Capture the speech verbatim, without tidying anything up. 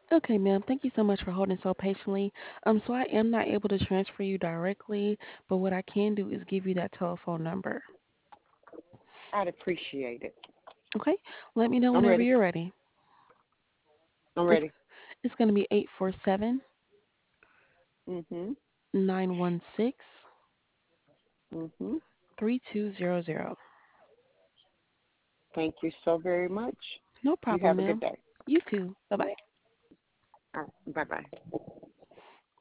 Okay, ma'am. Thank you so much for holding so patiently. Um, so I am not able to transfer you directly, but what I can do is give you that telephone number. I'd appreciate it. Okay? Let me know I'm whenever ready. you're ready. I'm It's ready. it's going to be eight four seven, Mhm. nine one six, Mhm. three two zero zero. Thank you so very much. No You problem, have a good ma'am. day. You too. Bye-bye. All right. Bye bye.